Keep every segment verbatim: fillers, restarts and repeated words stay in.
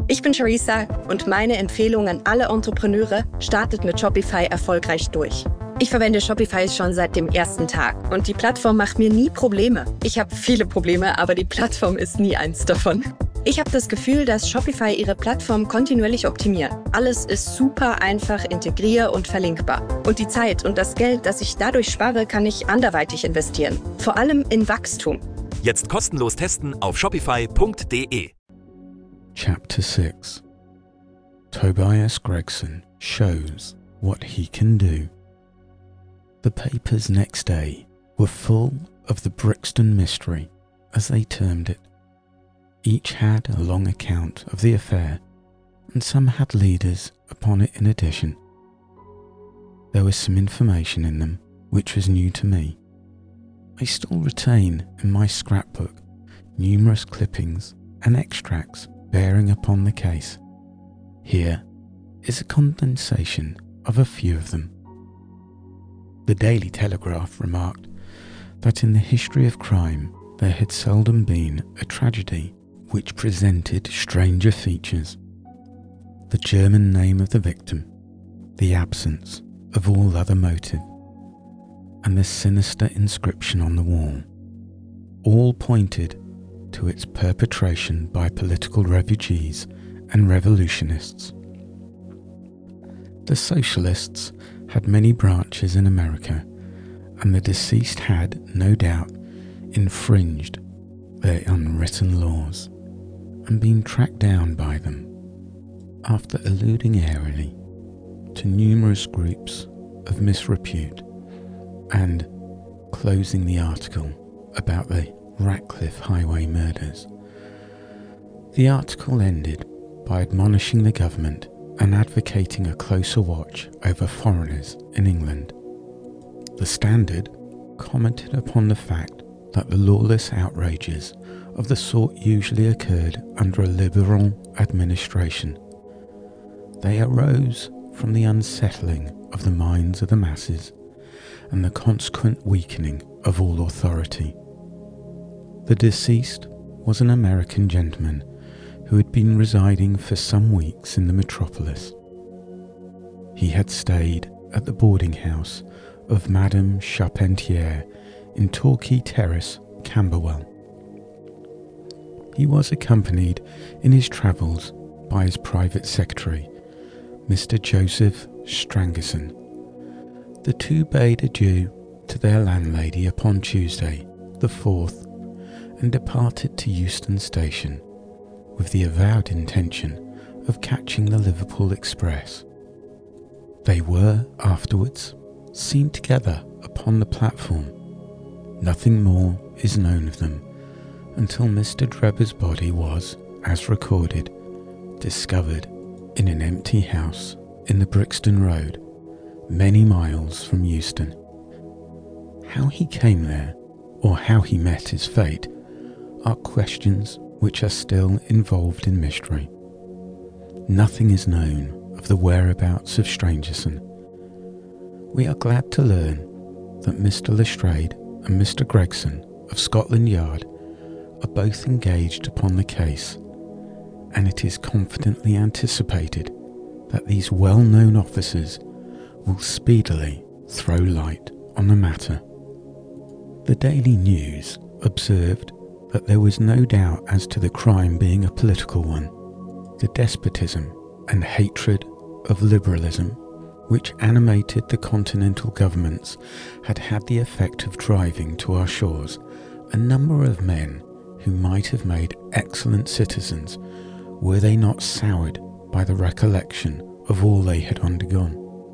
Ich bin Charissa und meine Empfehlung an alle Entrepreneure: startet mit Shopify erfolgreich durch. Ich verwende Shopify schon seit dem ersten Tag und die Plattform macht mir nie Probleme. Ich habe viele Probleme, aber die Plattform ist nie eins davon. Ich habe das Gefühl, dass Shopify ihre Plattform kontinuierlich optimiert. Alles ist super einfach integrier- und verlinkbar. Und die Zeit und das Geld, das ich dadurch spare, kann ich anderweitig investieren. Vor allem in Wachstum. Jetzt kostenlos testen auf shopify punkt de. Chapter six. Tobias Gregson shows what he can do. The papers next day were full of the Brixton mystery, as they termed it. Each had a long account of the affair, and some had leaders upon it in addition. There was some information in them which was new to me. I still retain in my scrapbook numerous clippings and extracts bearing upon the case. Here is a condensation of a few of them. The Daily Telegraph remarked that in the history of crime there had seldom been a tragedy which presented stranger features. The German name of the victim, the absence of all other motive, and the sinister inscription on the wall, all pointed to its perpetration by political refugees and revolutionists. The socialists had many branches in America, and the deceased had, no doubt, infringed their unwritten laws and been tracked down by them, after alluding airily to numerous groups of misrepute and closing the article about the Ratcliffe Highway murders. The article ended by admonishing the government and advocating a closer watch over foreigners in England. The Standard commented upon the fact that the lawless outrages of the sort usually occurred under a liberal administration. They arose from the unsettling of the minds of the masses and the consequent weakening of all authority. The deceased was an American gentleman who had been residing for some weeks in the metropolis. He had stayed at the boarding house of Madame Charpentier in Torquay Terrace, Camberwell. He was accompanied in his travels by his private secretary, Mister Joseph Strangerson. The two bade adieu to their landlady upon Tuesday, the fourth, and departed to Euston Station with the avowed intention of catching the Liverpool Express. They were afterwards seen together upon the platform. Nothing more is known of them until Mister Drebber's body was, as recorded, discovered in an empty house in the Brixton Road, many miles from Euston. How he came there, or how he met his fate, are questions which are still involved in mystery. Nothing is known of the whereabouts of Strangerson. We are glad to learn that Mister Lestrade and Mister Gregson of Scotland Yard are both engaged upon the case, and it is confidently anticipated that these well-known officers will speedily throw light on the matter. The Daily News observed that there was no doubt as to the crime being a political one. The despotism and hatred of liberalism which animated the continental governments had had the effect of driving to our shores a number of men who might have made excellent citizens were they not soured by the recollection of all they had undergone.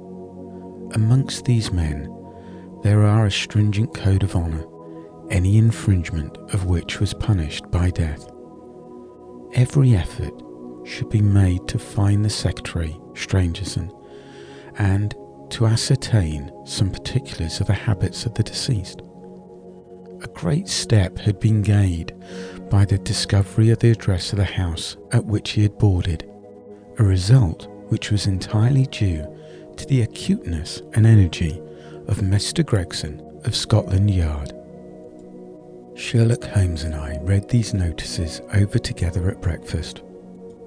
Amongst these men there are a stringent code of honour, any infringement of which was punished by death. Every effort should be made to find the secretary, Strangerson, and to ascertain some particulars of the habits of the deceased. A great step had been gained by the discovery of the address of the house at which he had boarded, a result which was entirely due to the acuteness and energy of Mister Gregson of Scotland Yard. Sherlock Holmes and I read these notices over together at breakfast.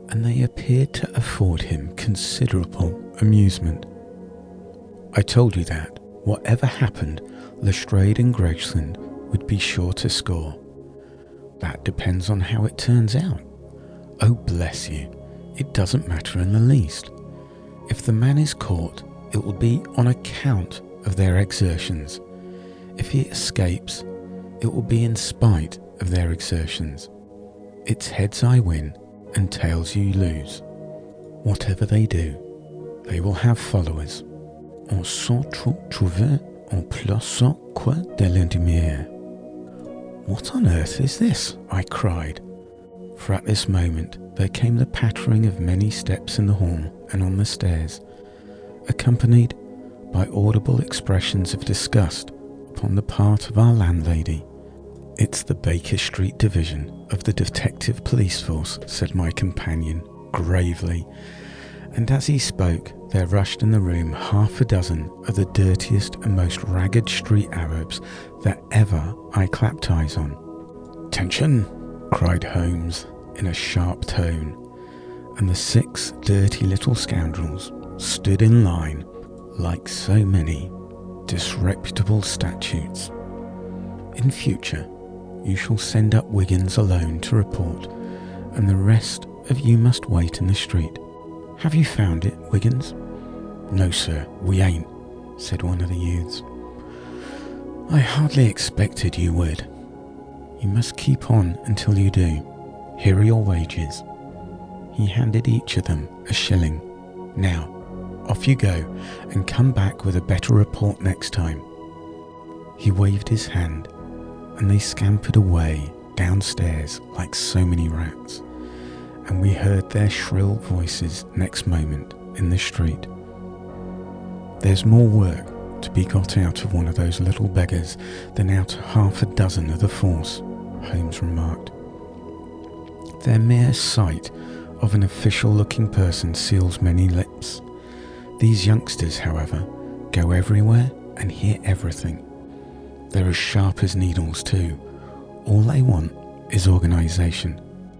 and they appeared to afford him considerable amusement. I told you that, whatever happened, Lestrade and Gregson would be sure to score. That depends on how it turns out. Oh, bless you, it doesn't matter in the least. If the man is caught, it will be on account of their exertions. If he escapes, it will be in spite of their exertions. It's heads I win and tails you lose. Whatever they do, they will have followers. On s'en trouve en place quoi de l'indemnier. What on earth is this? I cried, for at this moment there came the pattering of many steps in the hall and on the stairs, accompanied by audible expressions of disgust upon the part of our landlady. It's the Baker Street Division of the Detective Police Force, said my companion gravely, and as he spoke there rushed in the room half a dozen of the dirtiest and most ragged street Arabs that ever I clapped eyes on. "Attention!" cried Holmes in a sharp tone, and the six dirty little scoundrels stood in line like so many disreputable statues. In future, you shall send up Wiggins alone to report, and the rest of you must wait in the street. Have you found it, Wiggins? No, sir, we ain't, said one of the youths. I hardly expected you would. You must keep on until you do. Here are your wages. He handed each of them a shilling. Now, off you go, and come back with a better report next time. He waved his hand, and they scampered away downstairs like so many rats, and we heard their shrill voices next moment in the street. There's more work to be got out of one of those little beggars than out of half a dozen of the force, Holmes remarked. Their mere sight of an official-looking person seals many lips. These youngsters, however, go everywhere and hear everything. They're as sharp as needles too. All they want is organisation.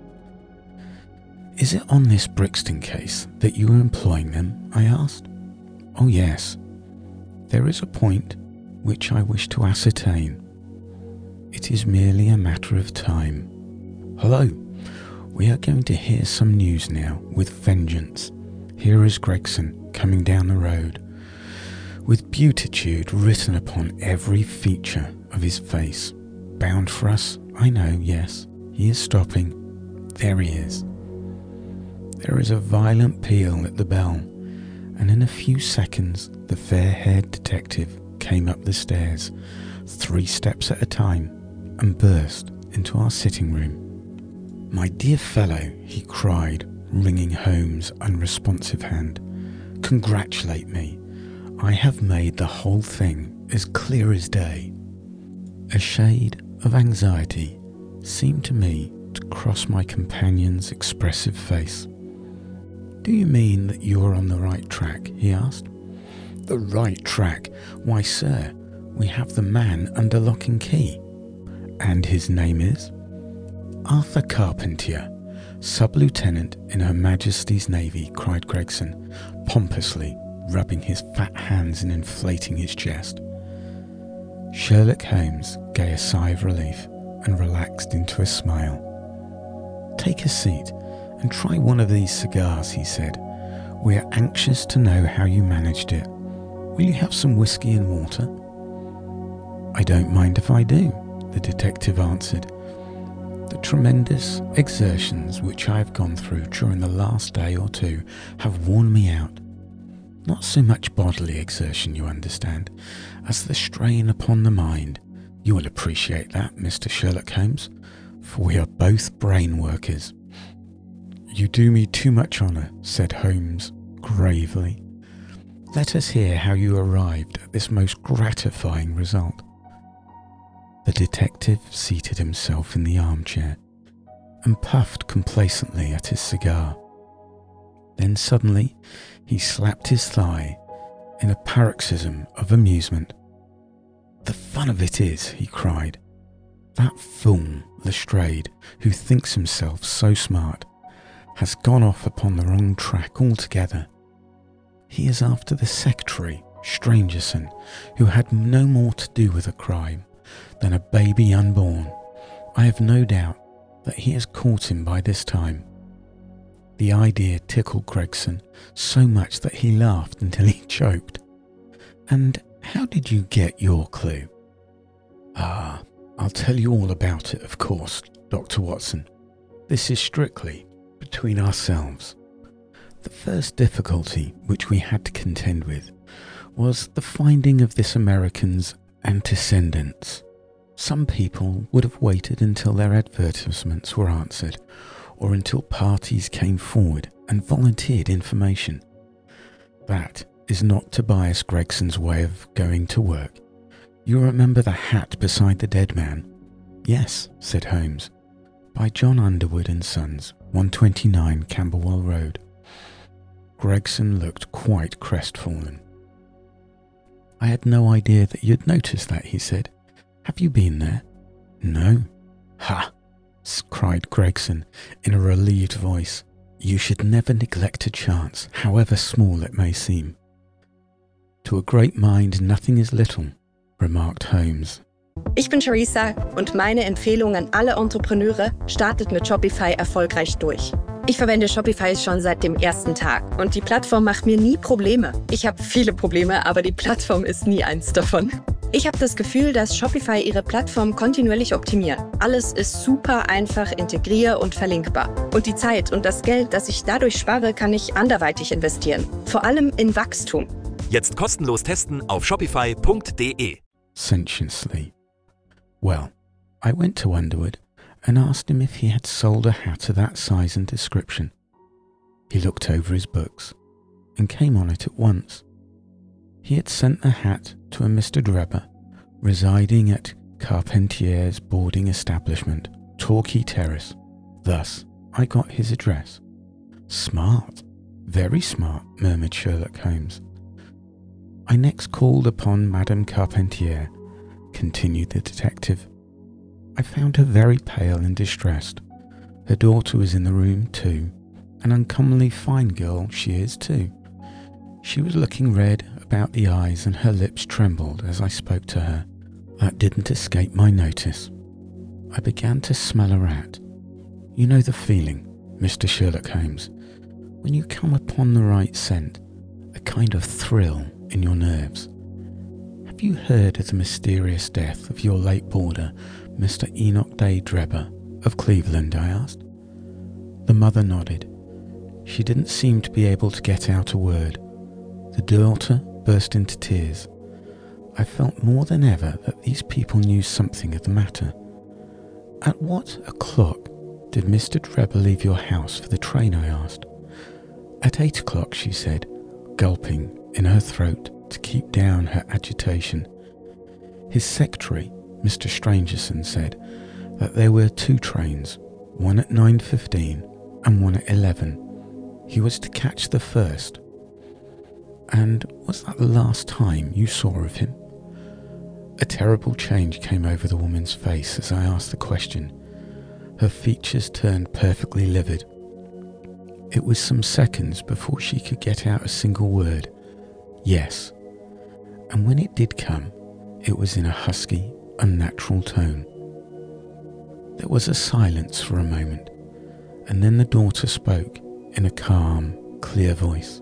Is it on this Brixton case that you are employing them? I asked. Oh yes. There is a point which I wish to ascertain. It is merely a matter of time. Hello, we are going to hear some news now with vengeance. Here is Gregson coming down the road, with beatitude written upon every feature of his face. Bound for us, I know, yes. He is stopping. There he is. There is a violent peal at the bell, and in a few seconds the fair-haired detective came up the stairs, three steps at a time, and burst into our sitting room. My dear fellow, he cried, wringing Holmes' unresponsive hand, congratulate me. I have made the whole thing as clear as day. A shade of anxiety seemed to me to cross my companion's expressive face. Do you mean that you are on the right track? He asked. The right track? Why, sir, we have the man under lock and key. And his name is? Arthur Carpentier, Sub-Lieutenant in Her Majesty's Navy, cried Gregson, pompously, rubbing his fat hands and inflating his chest. Sherlock Holmes gave a sigh of relief and relaxed into a smile. Take a seat and try one of these cigars, he said. We are anxious to know how you managed it. Will you have some whiskey and water? I don't mind if I do, the detective answered. The tremendous exertions which I have gone through during the last day or two have worn me out. Not so much bodily exertion, you understand, as the strain upon the mind. You will appreciate that, Mister Sherlock Holmes, for we are both brain workers. You do me too much honour, said Holmes gravely. Let us hear how you arrived at this most gratifying result. The detective seated himself in the armchair and puffed complacently at his cigar. Then suddenly he slapped his thigh in a paroxysm of amusement. The fun of it is, he cried, that fool Lestrade, who thinks himself so smart, has gone off upon the wrong track altogether. He is after the secretary, Strangerson, who had no more to do with the crime than a baby unborn. I have no doubt that he has caught him by this time." The idea tickled Gregson so much that he laughed until he choked. "And how did you get your clue?" "Ah, I'll tell you all about it, of course, Doctor Watson. This is strictly between ourselves. The first difficulty which we had to contend with was the finding of this American's antecedents. Some people would have waited until their advertisements were answered, or until parties came forward and volunteered information. That is not Tobias Gregson's way of going to work. You remember the hat beside the dead man?" "Yes," said Holmes. "By John Underwood and Sons, one twenty-nine Camberwell Road." Gregson looked quite crestfallen. "I had no idea that you'd noticed that," he said. "Have you been there?" "No." "Ha!" cried Gregson in a relieved voice. "You should never neglect a chance, however small it may seem." "To a great mind nothing is little," remarked Holmes. Ich bin Charissa und meine Empfehlung an alle Entrepreneure: startet mit Shopify erfolgreich durch. Ich verwende Shopify schon seit dem ersten Tag und die Plattform macht mir nie Probleme. Ich habe viele Probleme, aber die Plattform ist nie eins davon. Ich habe das Gefühl, dass Shopify ihre Plattform kontinuierlich optimiert. Alles ist super einfach integrier- und verlinkbar. Und die Zeit und das Geld, das ich dadurch spare, kann ich anderweitig investieren. Vor allem in Wachstum. Jetzt kostenlos testen auf shopify punkt de. Sentiously. "Well, I went to Underwood and asked him if he had sold a hat of that size and description. He looked over his books and came on it at once. He had sent the hat to a Mister Drebber, residing at Carpentier's boarding establishment, Torquay Terrace. Thus, I got his address." "Smart, very smart," murmured Sherlock Holmes. "I next called upon Madame Carpentier," continued the detective. "I found her very pale and distressed. Her daughter was in the room too. An uncommonly fine girl she is too. She was looking red about the eyes and her lips trembled as I spoke to her. That didn't escape my notice. I began to smell a rat. You know the feeling, Mister Sherlock Holmes, when you come upon the right scent, a kind of thrill in your nerves. Have you heard of the mysterious death of your late boarder, Mister Enoch Day Drebber, of Cleveland?" I asked. The mother nodded. She didn't seem to be able to get out a word. The daughter burst into tears. I felt more than ever that these people knew something of the matter. "At what o'clock did Mister Drebber leave your house for the train?" I asked. "At eight o'clock," she said, gulping in her throat to keep down her agitation. His secretary, Mister Strangerson, said that there were two trains, one at nine fifteen and one at eleven. He was to catch the first. "And was that the last time you saw of him?" A terrible change came over the woman's face as I asked the question. Her features turned perfectly livid. It was some seconds before she could get out a single word. "Yes." And when it did come, it was in a husky, unnatural tone. There was a silence for a moment, and then the daughter spoke in a calm, clear voice.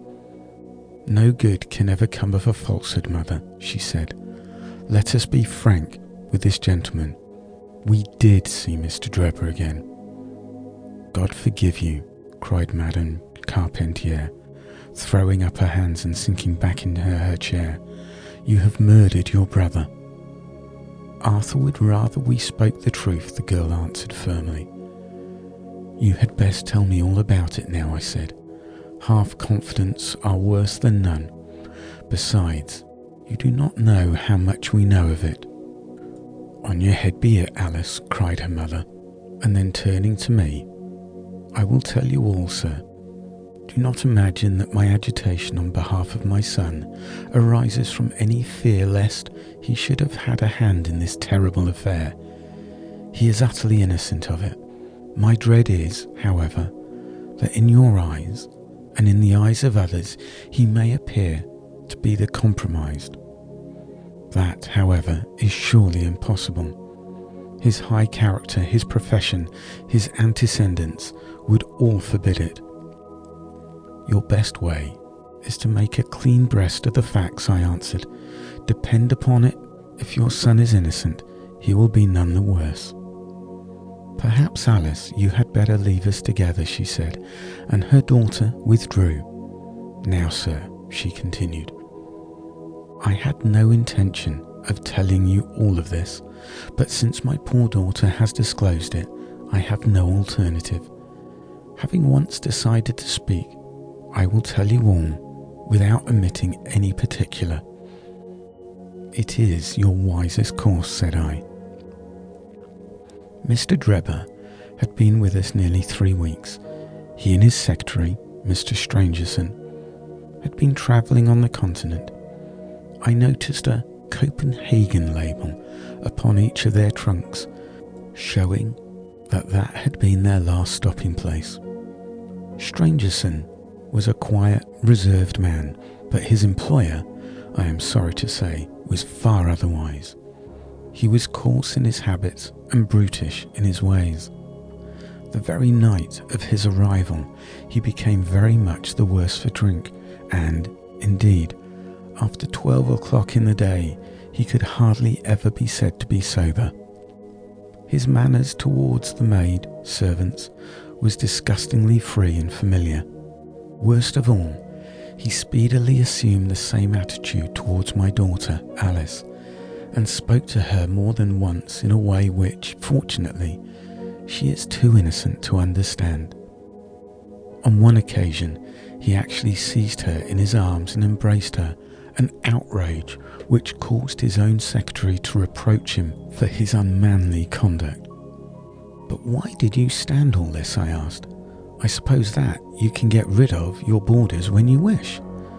"No good can ever come of a falsehood, mother," she said. "Let us be frank with this gentleman. We did see Mister Drebber again." "God forgive you," cried Madame Carpentier, throwing up her hands and sinking back into her, her chair. "You have murdered your brother." "Arthur would rather we spoke the truth," the girl answered firmly. "You had best tell me all about it now," I said. "Half confidence are worse than none. Besides, you do not know how much we know of it." "On your head be it, Alice," cried her mother, and then turning to me, "I will tell you all, sir. Do not imagine that my agitation on behalf of my son arises from any fear lest he should have had a hand in this terrible affair. He is utterly innocent of it. My dread is, however, that in your eyes and in the eyes of others he may appear to be the compromised. That, however, is surely impossible. His high character, his profession, his antecedents would all forbid it. Your best way is to make a clean breast of the facts, I answered. Depend upon it, if your son is innocent, he will be none the worse. Perhaps, Alice, you had better leave us together, she said, and her daughter withdrew. Now, sir, she continued, I had no intention of telling you all of this, but since my poor daughter has disclosed it, I have no alternative. Having once decided to speak, I will tell you all, without omitting any particular. It is your wisest course, said I. Mister Drebber had been with us nearly three weeks. He and his secretary, Mister Strangerson, had been travelling on the continent. I noticed a Copenhagen label upon each of their trunks, showing that that had been their last stopping place. Strangerson was a quiet, reserved man, but his employer, I am sorry to say, was far otherwise. He was coarse in his habits and brutish in his ways. The very night of his arrival, he became very much the worse for drink, and, indeed, after twelve o'clock in the day, he could hardly ever be said to be sober. His manners towards the maid, servants, was disgustingly free and familiar. Worst of all, he speedily assumed the same attitude towards my daughter, Alice, and spoke to her more than once in a way which, fortunately, she is too innocent to understand. On one occasion, he actually seized her in his arms and embraced her, an outrage which caused his own secretary to reproach him for his unmanly conduct. But why did you stand all this? I asked. I suppose that you can get rid of your boarders when you wish.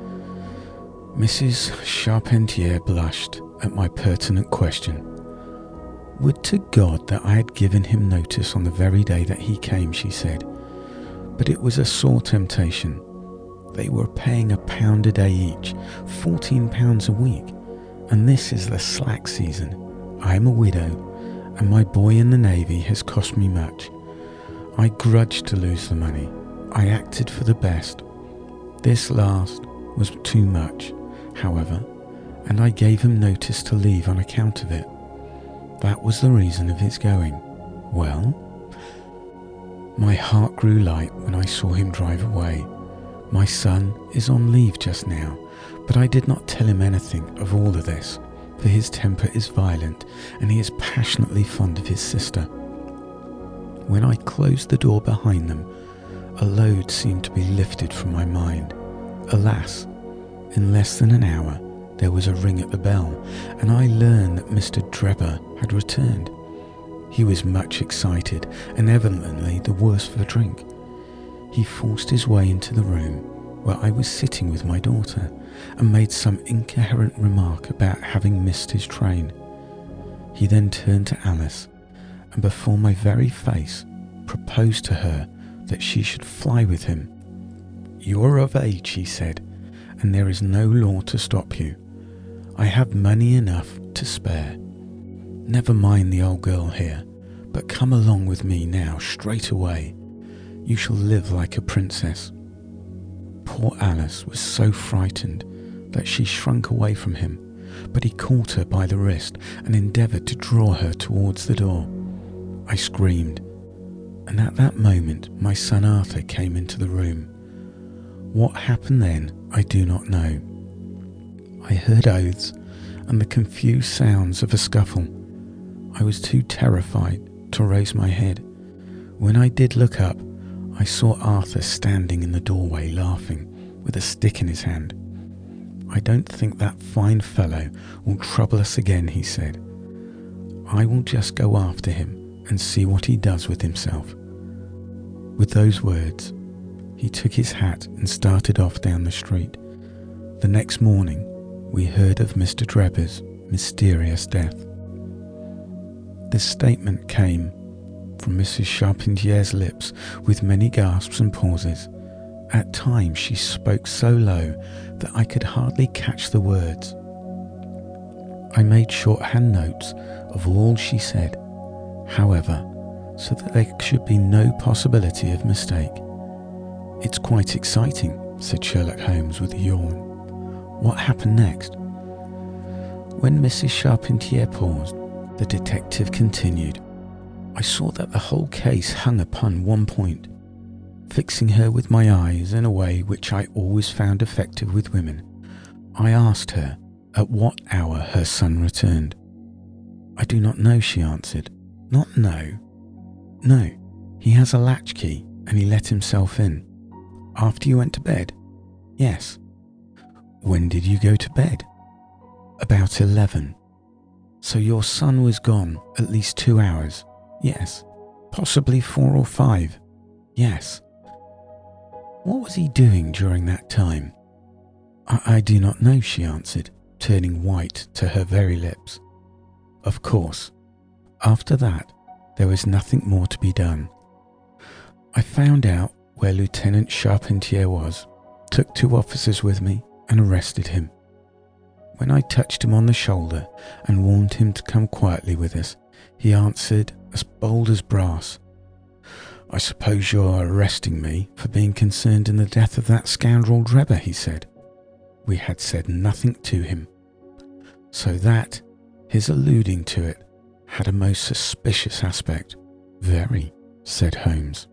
Missus Charpentier blushed at my pertinent question. Would to God that I had given him notice on the very day that he came, she said. But it was a sore temptation. They were paying a pound a day each, fourteen pounds a week, and this is the slack season. I am a widow, and my boy in the Navy has cost me much. I grudged to lose the money. I acted for the best. This last was too much, however, and I gave him notice to leave on account of it. That was the reason of his going. Well, my heart grew light when I saw him drive away. My son is on leave just now, but I did not tell him anything of all of this, for his temper is violent and he is passionately fond of his sister. When I closed the door behind them, a load seemed to be lifted from my mind. Alas, in less than an hour, there was a ring at the bell, and I learned that Mister Drebber had returned. He was much excited, and evidently the worse for drink. He forced his way into the room where I was sitting with my daughter, and made some incoherent remark about having missed his train. He then turned to Alice, and before my very face proposed to her that she should fly with him. You are of age, he said, and there is no law to stop you. I have money enough to spare. Never mind the old girl here, but come along with me now straight away. You shall live like a princess. Poor Alice was so frightened that she shrunk away from him, but he caught her by the wrist and endeavoured to draw her towards the door. I screamed, and at that moment my son Arthur came into the room. What happened then, I do not know. I heard oaths and the confused sounds of a scuffle. I was too terrified to raise my head. When I did look up, I saw Arthur standing in the doorway laughing, with a stick in his hand. I don't think that fine fellow will trouble us again, he said. I will just go after him and see what he does with himself. With those words, he took his hat and started off down the street. The next morning, we heard of Mister Drebber's mysterious death. This statement came from Missus Charpentier's lips with many gasps and pauses. At times she spoke so low that I could hardly catch the words. I made shorthand notes of all she said, however, so that there should be no possibility of mistake. "It's quite exciting," said Sherlock Holmes with a yawn. "What happened next?" When Missus Charpentier paused, the detective continued. "I saw that the whole case hung upon one point. Fixing her with my eyes in a way which I always found effective with women, I asked her at what hour her son returned. 'I do not know,' she answered. 'Not know?' 'No, he has a latchkey and he let himself in.' 'After you went to bed?' 'Yes.' 'When did you go to bed?' 'About eleven.' 'So your son was gone at least two hours?' 'Yes.' 'Possibly four or five?' 'Yes.' 'What was he doing during that time?' I, I do not know,' she answered, turning white to her very lips. Of course, after that, there was nothing more to be done. I found out where Lieutenant Charpentier was, took two officers with me, and arrested him. When I touched him on the shoulder and warned him to come quietly with us, he answered as bold as brass, 'I suppose you're arresting me for being concerned in the death of that scoundrel Drebber,' he said. We had said nothing to him. So that, his alluding to it, had a most suspicious aspect. 'Very,' said Holmes.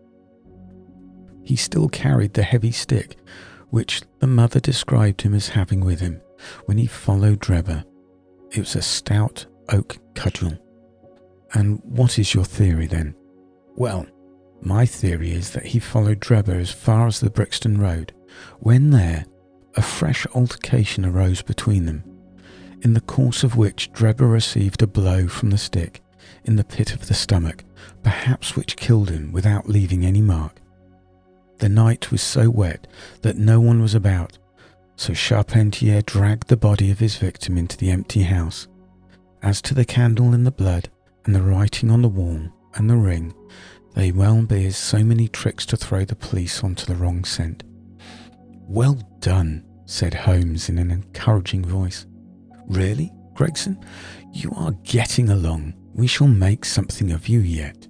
He still carried the heavy stick which the mother described him as having with him when he followed Drebber. It was a stout oak cudgel. 'And what is your theory then?' 'Well, my theory is that he followed Drebber as far as the Brixton Road. When there, a fresh altercation arose between them, in the course of which Drebber received a blow from the stick in the pit of the stomach, perhaps which killed him without leaving any mark. The night was so wet that no one was about, so Charpentier dragged the body of his victim into the empty house. As to the candle and the blood, and the writing on the wall, and the ring, they well be as so many tricks to throw the police onto the wrong scent." "Well done," said Holmes in an encouraging voice. "Really, Gregson, you are getting along. We shall make something of you yet."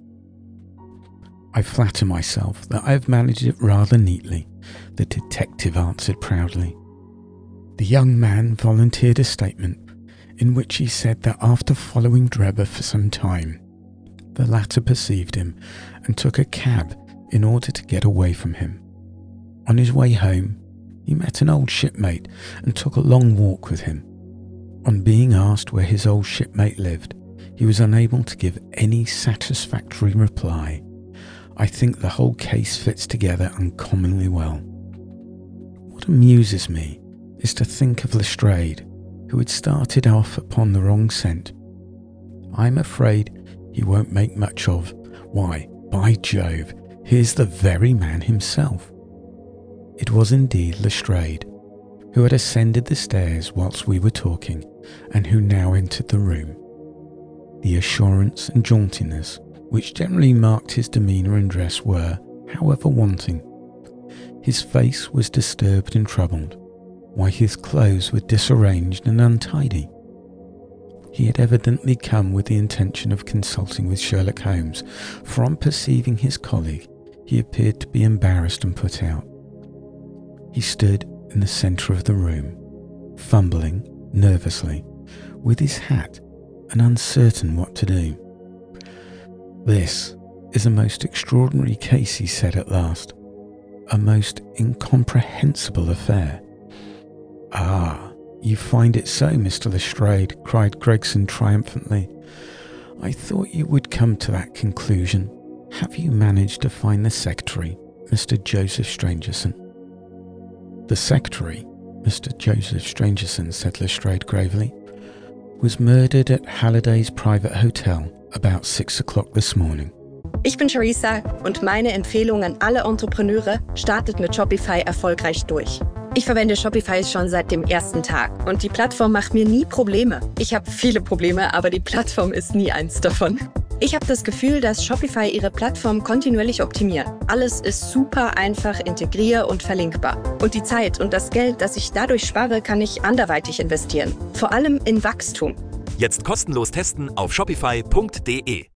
"I flatter myself that I have managed it rather neatly," the detective answered proudly. The young man volunteered a statement in which he said that after following Drebber for some time, the latter perceived him and took a cab in order to get away from him. On his way home, he met an old shipmate and took a long walk with him. On being asked where his old shipmate lived, he was unable to give any satisfactory reply. I think the whole case fits together uncommonly well. What amuses me is to think of Lestrade, who had started off upon the wrong scent. I'm afraid he won't make much of, why, by Jove, here's the very man himself. It was indeed Lestrade, who had ascended the stairs whilst we were talking, and who now entered the room. The assurance and jauntiness which generally marked his demeanour and dress were, however, wanting. His face was disturbed and troubled, while his clothes were disarranged and untidy. He had evidently come with the intention of consulting with Sherlock Holmes, for on perceiving his colleague, he appeared to be embarrassed and put out. He stood in the centre of the room, fumbling nervously with his hat and uncertain what to do. "This is a most extraordinary case," he said at last. "A most incomprehensible affair." "Ah, you find it so, Mister Lestrade," cried Gregson triumphantly. "I thought you would come to that conclusion. Have you managed to find the secretary, Mister Joseph Stangerson?" "The secretary, Mister Joseph Stangerson," said Lestrade gravely, "was murdered at Halliday's private hotel about six o'clock this morning." Ich bin Charissa und meine Empfehlung an alle Entrepreneure, startet mit Shopify erfolgreich durch. Ich verwende Shopify schon seit dem ersten Tag und die Plattform macht mir nie Probleme. Ich habe viele Probleme, aber die Plattform ist nie eins davon. Ich habe das Gefühl, dass Shopify ihre Plattform kontinuierlich optimiert. Alles ist super einfach integriert und verlinkbar. Und die Zeit und das Geld, das ich dadurch spare, kann ich anderweitig investieren. Vor allem in Wachstum. Jetzt kostenlos testen auf shopify punkt de.